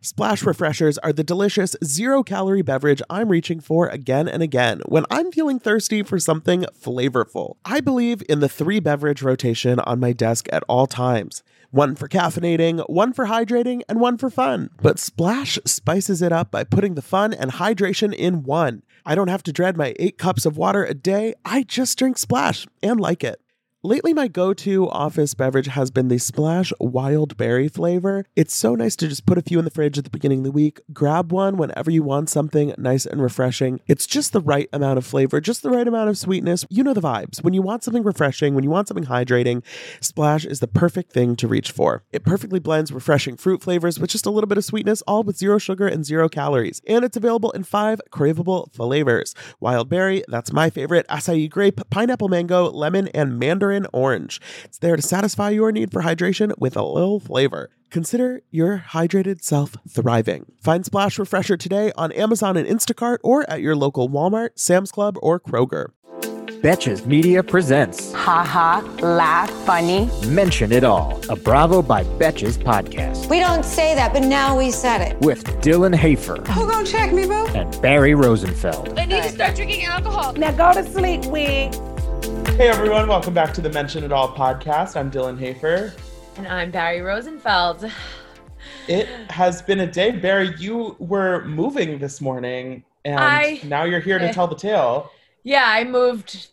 Splash Refreshers are the delicious, zero-calorie beverage I'm reaching for again and again when I'm feeling thirsty for something flavorful. I believe in the 3-beverage rotation on my desk at all times. One for caffeinating, one for hydrating, and one for fun. But Splash spices it up by putting the fun and hydration in one. I don't have to dread my 8 cups of water a day. I just drink Splash and like it. Lately, my go-to office beverage has been the Splash Wild Berry flavor. It's so nice to just put a few in the fridge at the beginning of the week, grab one whenever you want something nice and refreshing. It's just the right amount of flavor, just the right amount of sweetness. You know the vibes. When you want something refreshing, when you want something hydrating, Splash is the perfect thing to reach for. It perfectly blends refreshing fruit flavors with just a little bit of sweetness, all with 0 sugar and 0 calories. And it's available in 5 craveable flavors. Wild Berry, that's my favorite, acai grape, pineapple mango, lemon, and mandarin orange. It's there to satisfy your need for hydration with a little flavor. Consider your hydrated self thriving. Find Splash Refresher today on Amazon and Instacart or at your local Walmart, Sam's Club, or Kroger. Betches Media presents Ha laugh, funny. Mention It All, a Bravo by Betches podcast. We don't say that, but now we said it. With Dylan Hafer. Who gonna check me, boo? And Barry Rosenfeld. I need to start drinking alcohol. Now go to sleep, wig. Hey everyone, welcome back to the Mention It All podcast. I'm Dylan Hafer. And I'm Barry Rosenfeld. It has been a day. Barry, you were moving this morning, and now you're here to tell the tale. Yeah, I moved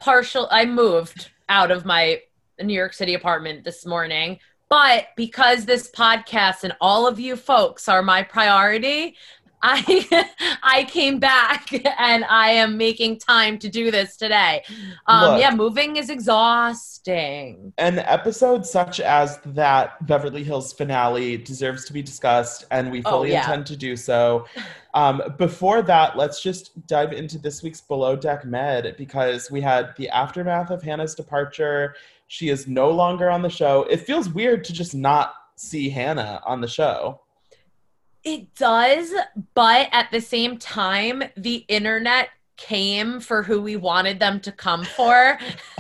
out of my New York City apartment this morning. But because this podcast and all of you folks are my priority, I came back and I am making time to do this today. Moving is exhausting. An episode such as that Beverly Hills finale deserves to be discussed, and we fully intend to do so. Before that, let's just dive into this week's Below Deck Med, because we had the aftermath of Hannah's departure. She is no longer on the show. It feels weird to just not see Hannah on the show. It does, but at the same time, the internet came for who we wanted them to come for.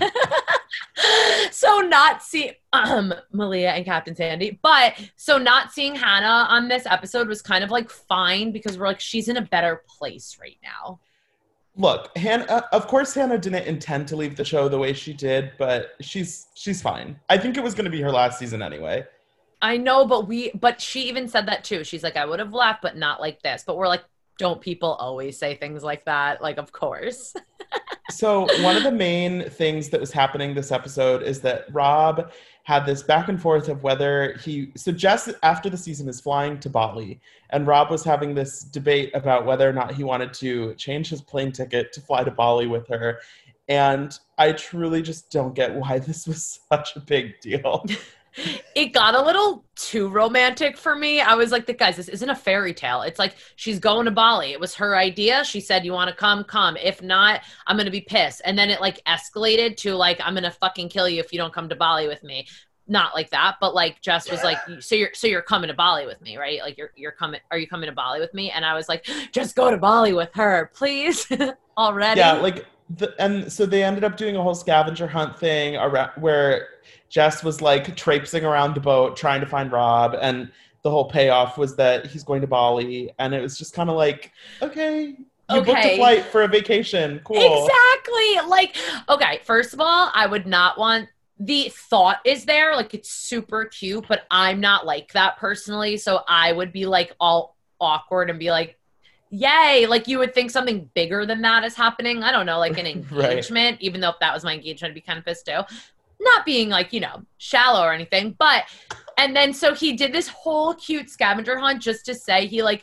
So not see Malia and Captain Sandy, but so not seeing Hannah on this episode was kind of like fine, because we're like, she's in a better place right now. Look, Hannah, of course Hannah didn't intend to leave the show the way she did, but she's fine. I think it was going to be her last season anyway. I know, but she even said that too. She's like, I would have left, but not like this. But we're like, don't people always say things like that? Like, of course. So one of the main things that was happening this episode is that Rob had this back and forth of whether Jess, after the season, is flying to Bali, and Rob was having this debate about whether or not he wanted to change his plane ticket to fly to Bali with her. And I truly just don't get why this was such a big deal. It got a little too romantic for me. I was like, guys, this isn't a fairy tale. It's like, she's going to Bali. It was her idea. She said, you want to come. If not, I'm going to be pissed. And then it like escalated to like, I'm going to fucking kill you if you don't come to Bali with me. Not like that, but like Jess was like, so you're coming to Bali with me, right? Like you're coming, are you coming to Bali with me? And I was like, just go to Bali with her, please. Already. Yeah, like, and so they ended up doing a whole scavenger hunt thing where Jess was like traipsing around the boat trying to find Rob, and the whole payoff was that he's going to Bali, and it was just kind of like, okay, you booked a flight for a vacation, cool. Exactly. Like, okay, first of all, I would not want, the thought is there, like it's super cute, but I'm not like that personally, so I would be like all awkward and be like, yay, like you would think something bigger than that is happening. I don't know, like an engagement, right. Even though if that was my engagement, I'd be kind of pissed too. Not being like, shallow or anything, but, and then so he did this whole cute scavenger hunt just to say he like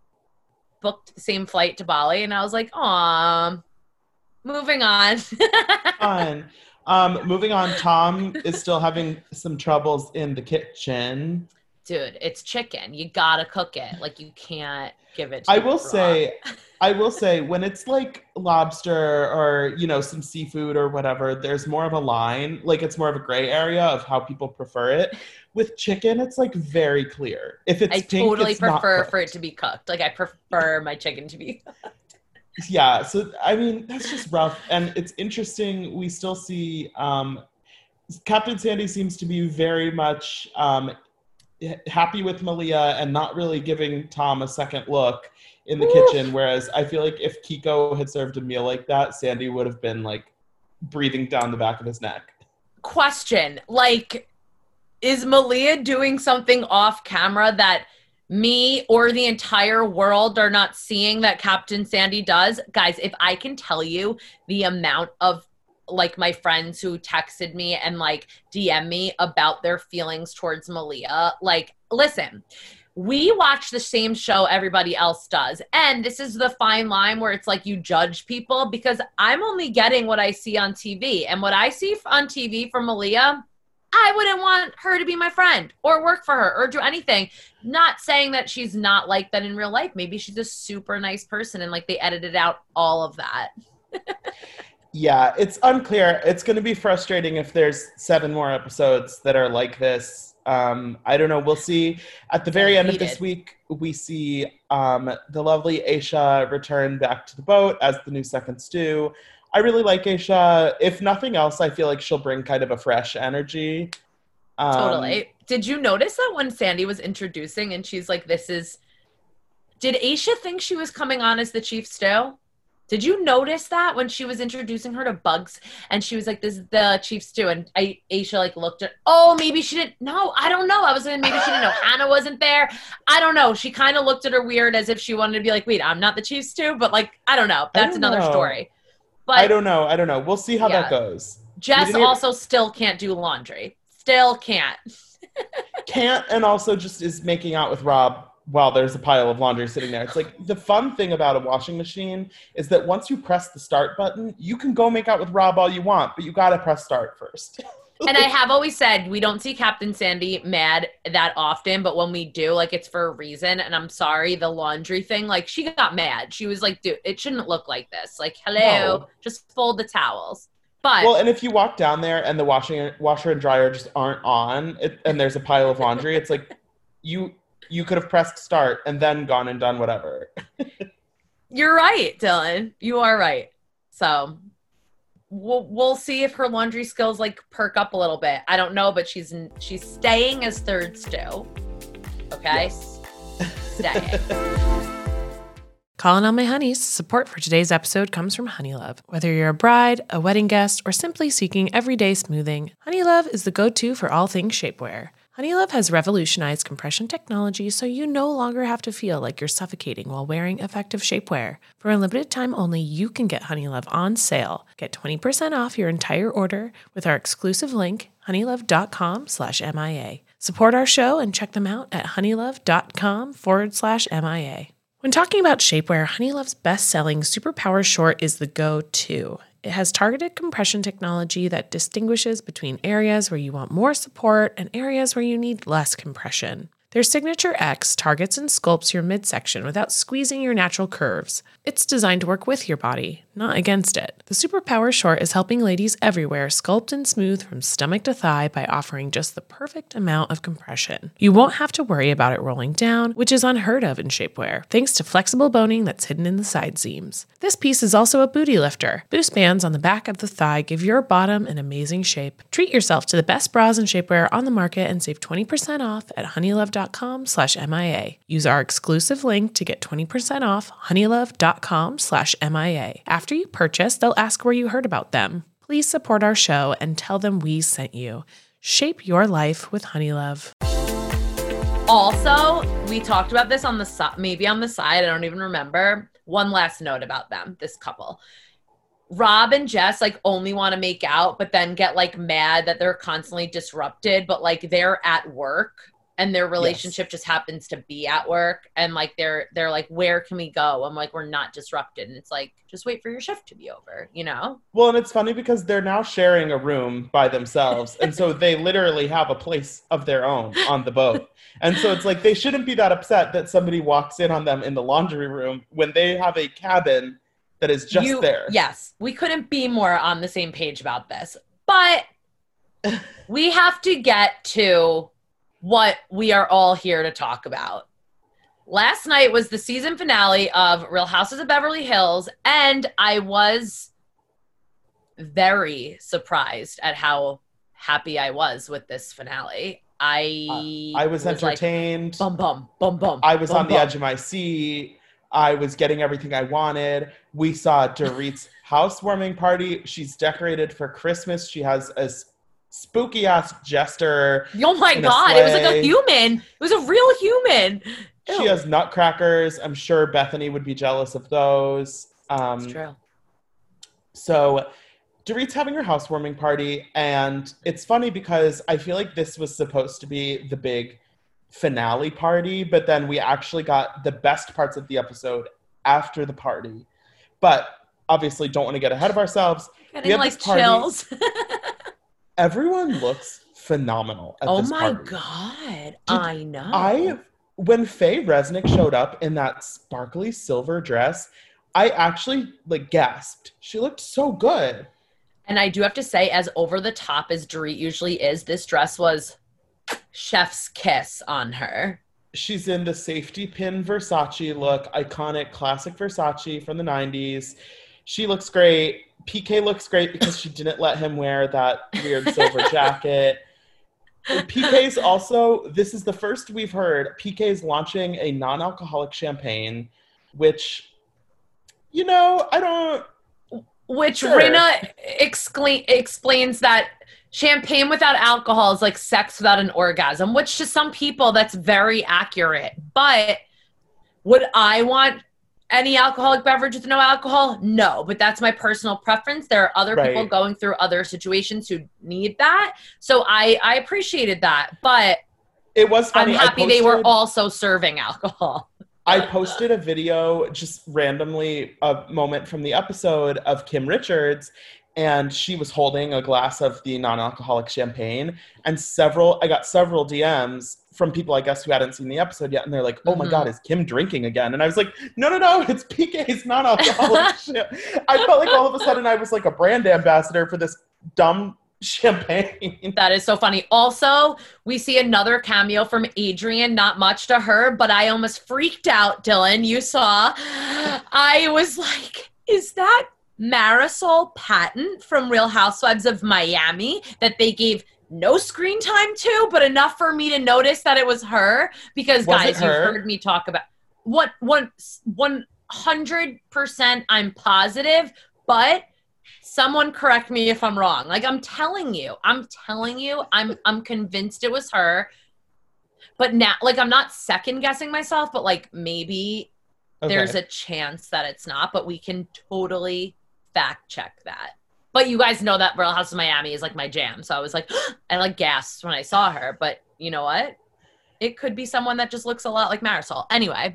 booked the same flight to Bali, and I was like, aw, moving on. Fun. Moving on, Tom is still having some troubles in the kitchen. Dude, it's chicken. You gotta cook it. Like, you can't give it to I will say, when it's like lobster or, some seafood or whatever, there's more of a line. Like, it's more of a gray area of how people prefer it. With chicken, it's like very clear. If it's pink, totally it's not prefer cooked. for it to be cooked. Like, I prefer my chicken to be cooked. Yeah, so, I mean, that's just rough. And it's interesting. We still see Captain Sandy seems to be very much happy with Malia and not really giving Tom a second look in the kitchen. Whereas I feel like if Kiko had served a meal like that, Sandy would have been like breathing down the back of his neck. Question, like, is Malia doing something off camera that me or the entire world are not seeing that Captain Sandy does? Guys, if I can tell you the amount of like my friends who texted me and like DM me about their feelings towards Malia, like, listen, we watch the same show everybody else does. And this is the fine line where it's like you judge people, because I'm only getting what I see on TV. And what I see on TV from Malia, I wouldn't want her to be my friend or work for her or do anything. Not saying that she's not like that in real life. Maybe she's a super nice person and like they edited out all of that. Yeah, it's unclear. It's going to be frustrating if there's 7 more episodes that are like this. I don't know. We'll see. At the very end of this week, we see the lovely Aisha return back to the boat as the new second stew. I really like Aisha. If nothing else, I feel like she'll bring kind of a fresh energy. Totally. Did you notice that when Sandy was introducing and she's like, did Aisha think she was coming on as the chief stew? Did you notice that when she was introducing her to Bugs and she was like, this is the chief stew, and Aisha like looked at, maybe she didn't, no, I don't know. I was like, maybe she didn't know Hannah wasn't there. I don't know. She kind of looked at her weird as if she wanted to be like, wait, I'm not the chief stew, but like, I don't know. That's another story. But I don't know. We'll see how that goes. Jess also still can't do laundry. Still can't. Can't, and also just is making out with Rob while there's a pile of laundry sitting there. It's like the fun thing about a washing machine is that once you press the start button, you can go make out with Rob all you want, but you got to press start first. And I have always said we don't see Captain Sandy mad that often, but when we do, like, it's for a reason. And I'm sorry, the laundry thing, like, she got mad. She was like, dude, it shouldn't look like this. Like, hello, just fold the towels. But well, and if you walk down there and the washer and dryer just aren't on, and there's a pile of laundry, it's like you could have pressed start and then gone and done whatever. You're right, Dylan. You are right. So we'll see if her laundry skills like perk up a little bit. I don't know, but she's staying as third stew. Okay? Yes. Staying. Calling all my honeys. Support for today's episode comes from Honeylove. Whether you're a bride, a wedding guest, or simply seeking everyday smoothing, Honeylove is the go-to for all things shapewear. Honeylove has revolutionized compression technology so you no longer have to feel like you're suffocating while wearing effective shapewear. For a limited time only, you can get Honeylove on sale. Get 20% off your entire order with our exclusive link, honeylove.com/MIA. Support our show and check them out at honeylove.com/MIA. When talking about shapewear, Honeylove's best-selling Superpower Short is the go-to. It has targeted compression technology that distinguishes between areas where you want more support and areas where you need less compression. Their Signature X targets and sculpts your midsection without squeezing your natural curves. It's designed to work with your body, not against it. The Superpower Short is helping ladies everywhere sculpt and smooth from stomach to thigh by offering just the perfect amount of compression. You won't have to worry about it rolling down, which is unheard of in shapewear, thanks to flexible boning that's hidden in the side seams. This piece is also a booty lifter. Boost bands on the back of the thigh give your bottom an amazing shape. Treat yourself to the best bras and shapewear on the market and save 20% off at honeylove.com/MIA. Use our exclusive link to get 20% off honeylove.com/MIA. After you purchase, they'll ask where you heard about them. Please support our show and tell them we sent you. Shape your life with Honeylove. Also, we talked about this on the maybe on the side. I don't even remember. One last note about them, this couple. Rob and Jess like only want to make out, but then get like mad that they're constantly disrupted, but like they're at work and their relationship just happens to be at work. And like, they're like, where can we go? I'm like, we're not disrupted. And it's like, just wait for your shift to be over, you know? Well, and it's funny because they're now sharing a room by themselves. And so they literally have a place of their own on the boat. And so it's like, they shouldn't be that upset that somebody walks in on them in the laundry room when they have a cabin that is just there. Yes. We couldn't be more on the same page about this, but we have to get to what we are all here to talk about. Last night was the season finale of Real Houses of Beverly Hills, and I was very surprised at how happy I was with this finale. I was entertained. Like, bum, bum, bum, bum. I was bum, on the edge of my seat. I was getting everything I wanted. We saw Dorit's housewarming party. She's decorated for Christmas. She has a spooky ass jester. Oh my God. It was like a human. It was a real human. Ew. She has nutcrackers. I'm sure Bethany would be jealous of those. That's true. So Dorit's having her housewarming party, and it's funny because I feel like this was supposed to be the big finale party, but then we actually got the best parts of the episode after the party. But obviously don't want to get ahead of ourselves. Getting like chills. Everyone looks phenomenal at this party. Oh my God. I know. When Faye Resnick showed up in that sparkly silver dress, I actually like gasped. She looked so good. And I do have to say, as over the top as Dorit usually is, this dress was chef's kiss on her. She's in the safety pin Versace look, iconic classic Versace from the 90s. She looks great. PK looks great because she didn't let him wear that weird silver jacket. PK's also, this is the first we've heard, PK's launching a non-alcoholic champagne, which, you know, I don't... Which sure. Rinna explains that champagne without alcohol is like sex without an orgasm, which to some people that's very accurate. But would I want any alcoholic beverage with no alcohol? No, but that's my personal preference. There are other people going through other situations who need that. So I appreciated that. But it was funny. I'm happy they were also serving alcohol. I posted a video just randomly, a moment from the episode of Kim Richards, and she was holding a glass of the non-alcoholic champagne, and I got several DMs from people, I guess, who hadn't seen the episode yet, and they're like, oh my God, is Kim drinking again? And I was like, no, it's PK's non-alcoholic shit. I felt like all of a sudden I was like a brand ambassador for this dumb champagne. That is so funny. Also, we see another cameo from Adrienne, not much to her, but I almost freaked out, Dylan. You saw. I was like, is that Marisol Patton from Real Housewives of Miami that they gave no screen time to, but enough for me to notice that it was her? Because guys, you've heard me talk about 100% I'm positive, but someone correct me if I'm wrong. Like, I'm telling you, I'm convinced it was her. But now, like, I'm not second guessing myself, but like maybe there's a chance that it's not, but we can totally fact check that. But you guys know that Real House of Miami is like my jam. So I was like, I like gasped when I saw her, but you know what? It could be someone that just looks a lot like Marisol. Anyway.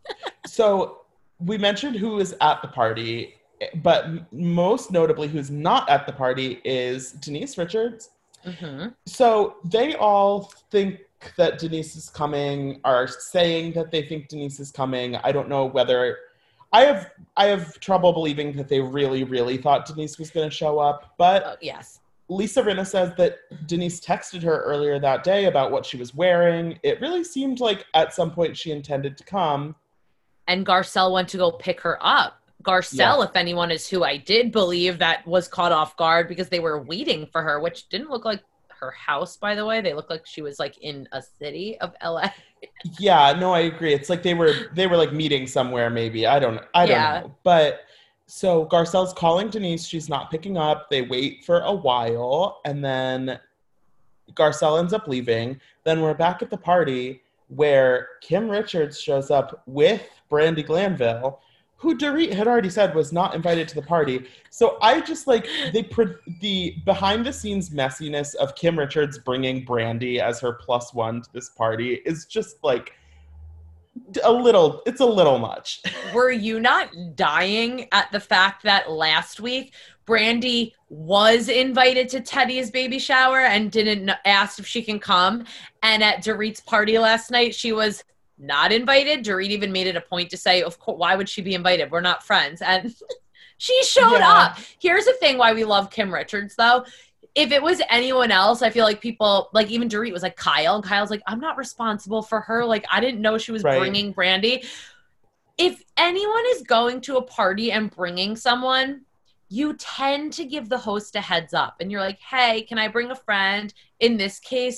So we mentioned who was at the party. But most notably, who's not at the party is Denise Richards. Mm-hmm. So they all think that Denise is coming, are saying that they think Denise is coming. I don't know whether... I have trouble believing that they really, really thought Denise was going to show up. But yes, Lisa Rinna says that Denise texted her earlier that day about what she was wearing. It really seemed like at some point she intended to come. And Garcelle went to go pick her up. Garcelle, if anyone is who I did believe that was caught off guard because they were waiting for her, which didn't look like her house, by the way. They looked like she was like in a city of LA. Yeah, no, I agree. It's like they were like meeting somewhere, maybe. I don't know. But so Garcelle's calling Denise. She's not picking up. They wait for a while, and then Garcelle ends up leaving. Then we're back at the party where Kim Richards shows up with Brandi Glanville, who Dorit had already said was not invited to the party. So I just like the behind the scenes messiness of Kim Richards bringing Brandi as her +1 to this party is just like it's a little much. Were you not dying at the fact that last week Brandi was invited to Teddy's baby shower and didn't ask if she can come? And at Dorit's party last night, she was not invited. Dorit even made it a point to say, of course, why would she be invited? We're not friends. And she showed up. Here's the thing why we love Kim Richards, though. If it was anyone else, I feel like people, like even Dorit was like Kyle. And Kyle's like, I'm not responsible for her. Like, I didn't know she was bringing Brandi. If anyone is going to a party and bringing someone, you tend to give the host a heads up. And you're like, hey, can I bring a friend? In this case,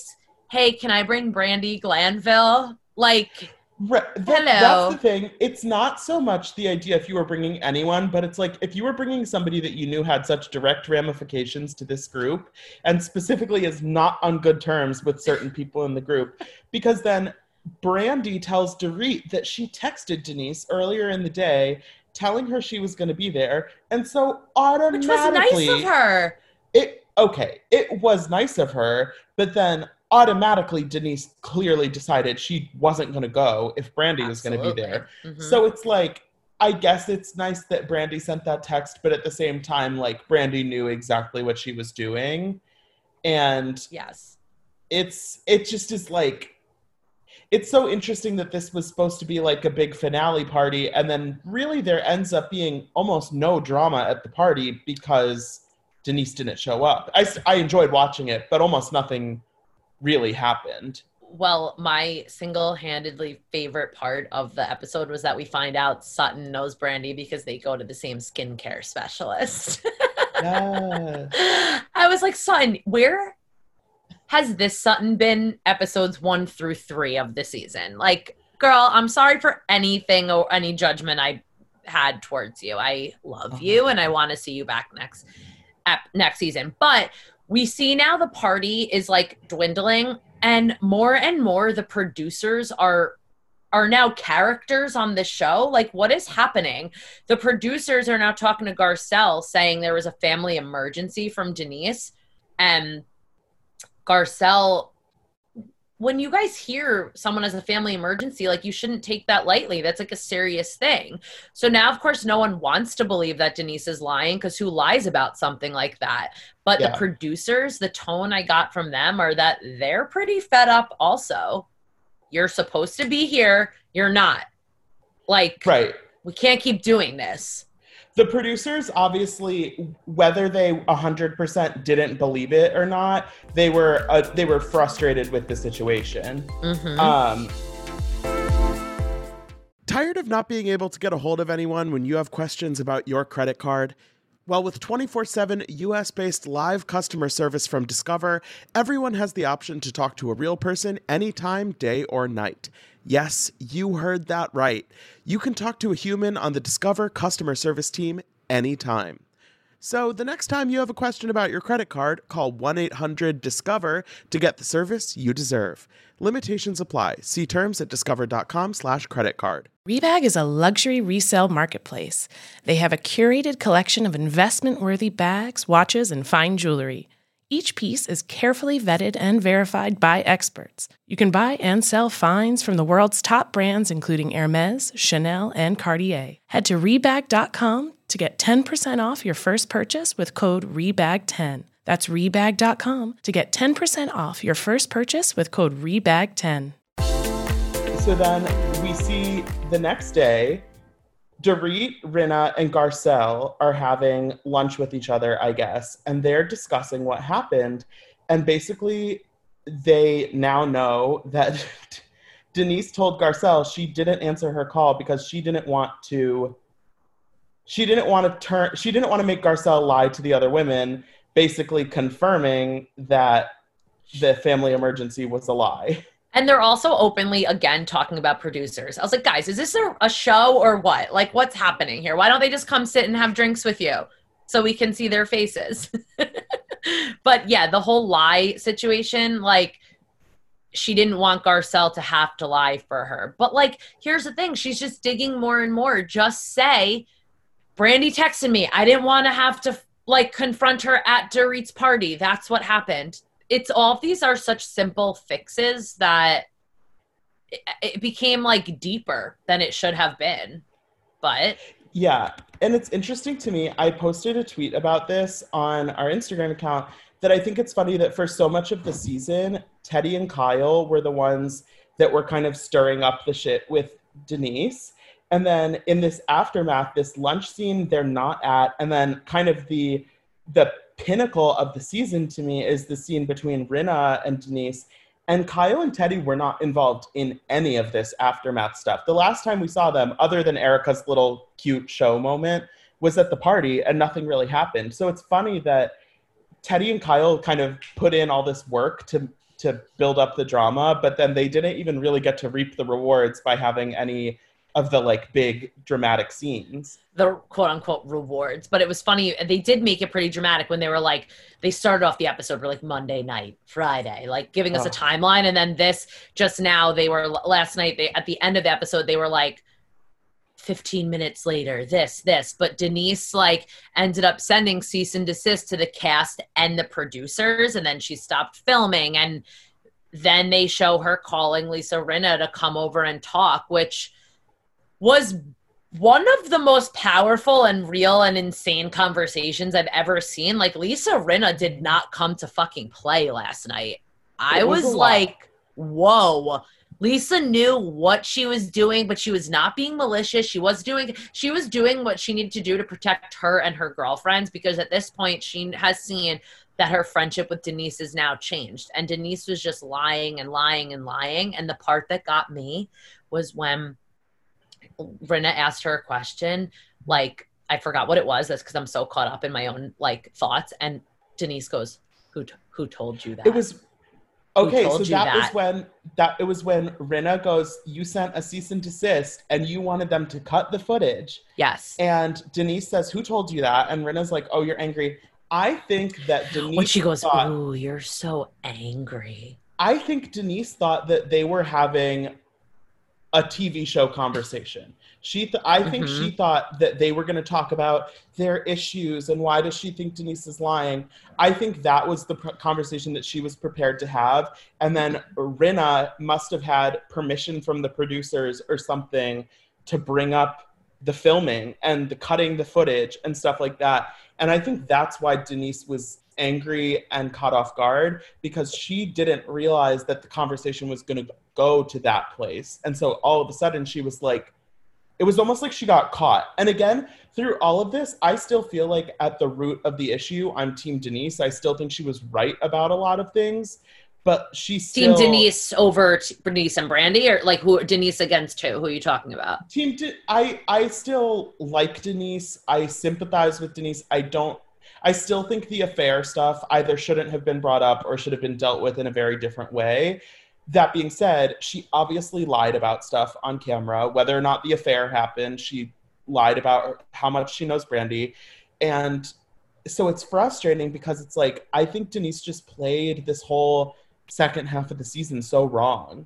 hey, can I bring Brandy Glanville? Like, That's the thing. It's not so much the idea if you were bringing anyone, but it's like if you were bringing somebody that you knew had such direct ramifications to this group, and specifically is not on good terms with certain people in the group, because then Brandy tells Dorit that she texted Denise earlier in the day telling her she was going to be there, and so automatically... Which was nice of her. It was nice of her, but then automatically Denise clearly decided she wasn't going to go if Brandy was going to be there. Mm-hmm. So it's like, I guess it's nice that Brandy sent that text, but at the same time, like, Brandy knew exactly what she was doing. And yes, it just is like, it's so interesting that this was supposed to be like a big finale party, and then really there ends up being almost no drama at the party because Denise didn't show up. I enjoyed watching it, but almost nothing really happened. Well, my single-handedly favorite part of the episode was that we find out Sutton knows Brandy because they go to the same skincare specialist. Yes. I was like, Sutton, where has this Sutton been episodes 1 through 3 of the season? Like, girl, I'm sorry for anything or any judgment I had towards you. I love you and I want to see you back next season. But we see now the party is like dwindling, and more the producers are now characters on the show. Like, what is happening? The producers are now talking to Garcelle saying there was a family emergency from Denise, and Garcelle, when you guys hear someone has a family emergency, like, you shouldn't take that lightly. That's like a serious thing. So now, of course, no one wants to believe that Denise is lying, because who lies about something like that? But the producers, the tone I got from them are that they're pretty fed up also. You're supposed to be here. You're not. Like, right. We can't keep doing this. The producers, obviously, whether they 100% didn't believe it or not, they were frustrated with the situation. Mm-hmm. Tired of not being able to get a hold of anyone when you have questions about your credit card? Well, with 24/7 US-based live customer service from Discover, everyone has the option to talk to a real person anytime, day or night. Yes, you heard that right. You can talk to a human on the Discover customer service team anytime. So the next time you have a question about your credit card, call 1-800-DISCOVER to get the service you deserve. Limitations apply. See terms at discover.com/creditcard. Rebag is a luxury resale marketplace. They have a curated collection of investment-worthy bags, watches, and fine jewelry. Each piece is carefully vetted and verified by experts. You can buy and sell finds from the world's top brands, including Hermes, Chanel, and Cartier. Head to Rebag.com to get 10% off your first purchase with code REBAG10. That's Rebag.com to get 10% off your first purchase with code REBAG10. So then we see the next day, Dorit, Rinna, and Garcelle are having lunch with each other, I guess, and they're discussing what happened. And basically, they now know that Denise told Garcelle she didn't answer her call because she didn't want to make Garcelle lie to the other women, basically confirming that the family emergency was a lie. And they're also openly, again, talking about producers. I was like, guys, is this a show or what? Like, what's happening here? Why don't they just come sit and have drinks with you so we can see their faces? But yeah, the whole lie situation, like, she didn't want Garcelle to have to lie for her. But, like, here's the thing. She's just digging more and more. Just say, Brandy texted me. I didn't want to have to, like, confront her at Dorit's party. That's what happened. It's all of these are such simple fixes that it became like deeper than it should have been. But yeah, and it's interesting to me. I posted a tweet about this on our Instagram account that I think it's funny that for so much of the season, Teddy and Kyle were the ones that were kind of stirring up the shit with Denise. And then in this aftermath, this lunch scene they're not at, and then kind of the pinnacle of the season to me is the scene between Rinna and Denise. And Kyle and Teddy were not involved in any of this aftermath stuff. The last time we saw them, other than Erica's little cute show moment, was at the party, and nothing really happened. So it's funny that Teddy and Kyle kind of put in all this work to to build up the drama, but then they didn't even really get to reap the rewards by having any of the like big dramatic scenes. The quote unquote rewards. But it was funny. They did make it pretty dramatic when they were like, they started off the episode for like Monday night, Friday, like giving us a timeline. And then this just now, they were last night, they at the end of the episode, they were like 15 minutes later, this, but Denise like ended up sending cease and desist to the cast and the producers. And then she stopped filming. And then they show her calling Lisa Rinna to come over and talk, which was one of the most powerful and real and insane conversations I've ever seen. Like, Lisa Rinna did not come to fucking play last night. I was like, whoa. Lisa knew what she was doing, but she was not being malicious. She was doing what she needed to do to protect her and her girlfriends, because at this point she has seen that her friendship with Denise is now changed. And Denise was just lying and lying and lying. And the part that got me was when Rinna asked her a question, like, I forgot what it was. That's because I'm so caught up in my own like thoughts. And Denise goes, "Who told you that?" It was okay. So it was when Rinna goes, "You sent a cease and desist, and you wanted them to cut the footage." Yes. And Denise says, "Who told you that?" And Rinna's like, "Oh, you're angry." I think that Denise. When she goes, "Ooh, you're so angry." I think Denise thought that they were having a TV show conversation. I think she thought that they were going to talk about their issues and why does she think Denise is lying. I think that was the conversation that she was prepared to have. And then Rinna must have had permission from the producers or something to bring up the filming and the cutting the footage and stuff like that. And I think that's why Denise was angry and caught off guard, because she didn't realize that the conversation was going to go to that place. And so all of a sudden she was like, it was almost like she got caught. And again, through all of this, I still feel like at the root of the issue, I'm Team Denise. I still think she was right about a lot of things, but she's still... Team Denise over Denise and Brandy, or like who Denise against who? Who are you talking about? I still like Denise. I sympathize with Denise. I still think the affair stuff either shouldn't have been brought up or should have been dealt with in a very different way. That being said, she obviously lied about stuff on camera. Whether or not the affair happened, she lied about how much she knows Brandy. And so it's frustrating because it's like, I think Denise just played this whole second half of the season so wrong.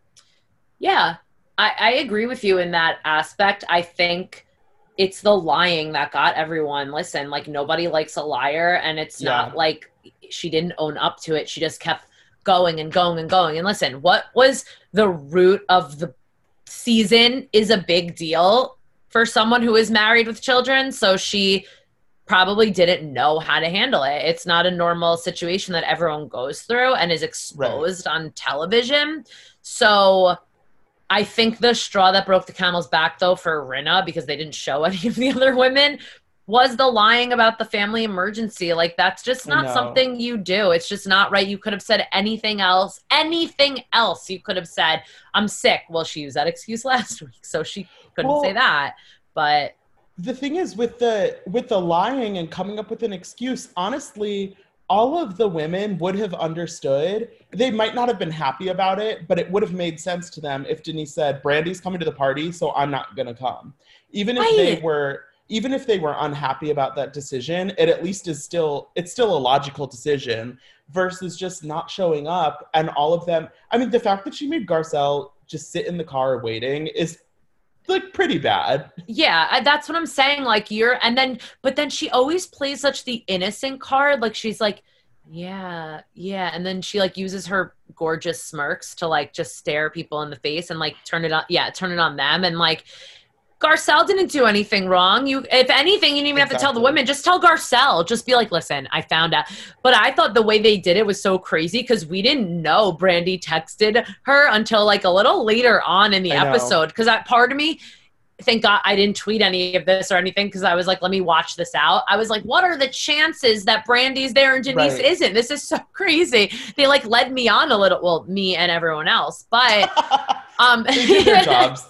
Yeah, I agree with you in that aspect. I think it's the lying that got everyone. Listen, like, nobody likes a liar, and it's not like she didn't own up to it. She just kept going and going and going. And listen, what was the root of the season is a big deal for someone who is married with children. So she probably didn't know how to handle it. It's not a normal situation that everyone goes through and is exposed on television. So I think the straw that broke the camel's back, though, for Rinna, because they didn't show any of the other women, was the lying about the family emergency. Like, that's just not something you do. It's just not right. You could have said anything else. Anything else you could have said. I'm sick. Well, she used that excuse last week, so she couldn't say that. But the thing is, with the lying and coming up with an excuse, honestly, all of the women would have understood. They might not have been happy about it, but it would have made sense to them if Denise said, Brandy's coming to the party, so I'm not going to come. Even if they were unhappy about that decision, it at least it's still a logical decision versus just not showing up. And all of them, I mean, the fact that she made Garcelle just sit in the car waiting is like pretty bad. Yeah, that's what I'm saying. Like, but then she always plays such the innocent card. Like, she's like, yeah. And then she like uses her gorgeous smirks to like just stare people in the face and like turn it on them. And like, Garcelle didn't do anything wrong. If anything, you didn't even have to tell the women. Just tell Garcelle. Just be like, listen, I found out. But I thought the way they did it was so crazy because we didn't know Brandy texted her until like a little later on in the episode. Because that part of me, thank God I didn't tweet any of this or anything because I was like, let me watch this out. I was like, what are the chances that Brandy's there and Denise isn't? This is so crazy. They like led me on a little, well, me and everyone else. But they did their jobs.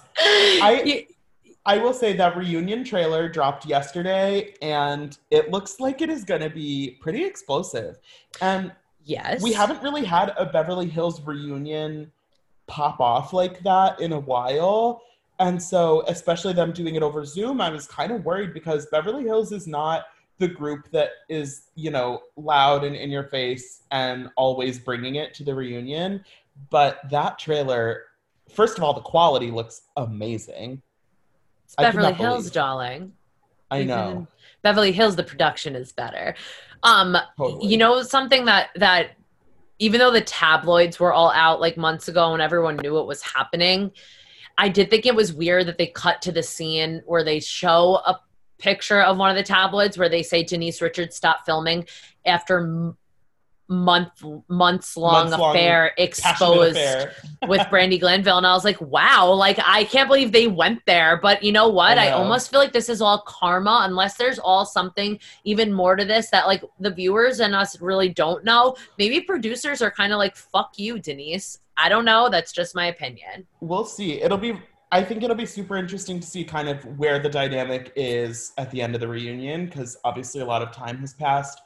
I will say that reunion trailer dropped yesterday, and it looks like it is going to be pretty explosive. And Yes. We haven't really had a Beverly Hills reunion pop off like that in a while. And so, especially them doing it over Zoom, I was kind of worried because Beverly Hills is not the group that is, you know, loud and in your face and always bringing it to the reunion. But that trailer, first of all, the quality looks amazing. It's Beverly Hills, darling. I know. Beverly Hills, the production is better. Totally. You know, something that even though the tabloids were all out like months ago and everyone knew what was happening, I did think it was weird that they cut to the scene where they show a picture of one of the tabloids where they say Denise Richards stopped filming after months long affair exposed with Brandi Glanville. And I was like, wow, like, I can't believe they went there. But you know what? I almost feel like this is all karma, unless there's all something even more to this that like the viewers and us really don't know. Maybe producers are kind of like, fuck you, Denise. I don't know. That's just my opinion. We'll see. I think it'll be super interesting to see kind of where the dynamic is at the end of the reunion, because obviously a lot of time has passed.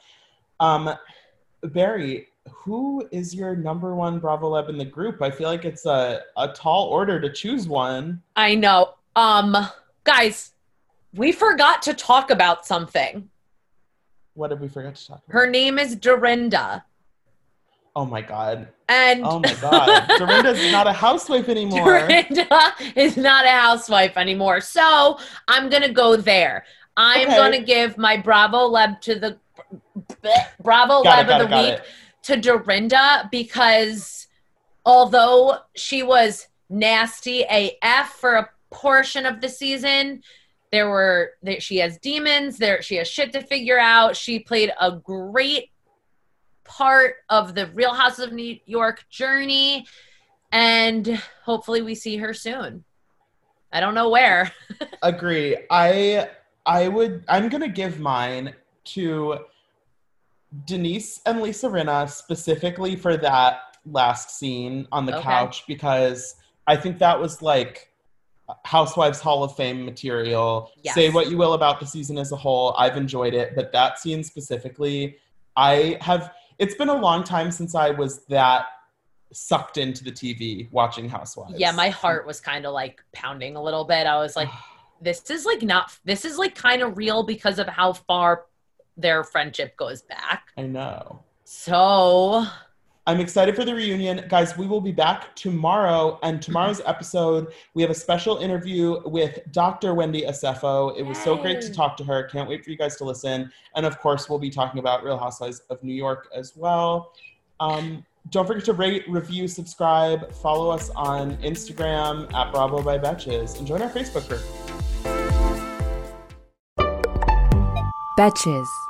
Barry, who is your number one Bravo Leb in the group? I feel like it's a tall order to choose one. I know. Guys, we forgot to talk about something. What did we forget to talk about? Her name is Dorinda. Oh my God. Oh my God. Dorinda's not a housewife anymore. Dorinda is not a housewife anymore. So I'm going to go there. I'm going to give my Bravo Leb to the Leb of the week to Dorinda, because although she was nasty AF for a portion of the season, she has demons there. She has shit to figure out. She played a great part of the Real Houses of New York journey, and hopefully we see her soon. I don't know where. Agree. I'm gonna give mine to Denise and Lisa Rinna specifically for that last scene on the couch, because I think that was like Housewives Hall of Fame material. Yes. Say what you will about the season as a whole, I've enjoyed it, but that scene specifically, it's been a long time since I was that sucked into the TV watching Housewives. Yeah, my heart was kind of like pounding a little bit. I was like, this is like kind of real because of how far their friendship goes back. I know. So I'm excited for the reunion. Guys, we will be back tomorrow. And tomorrow's episode, we have a special interview with Dr. Wendy Asefo. It was so great to talk to her. Can't wait for you guys to listen. And of course, we'll be talking about Real Housewives of New York as well. Don't forget to rate, review, subscribe. Follow us on Instagram at Bravo by Betches. And join our Facebook group. Betches.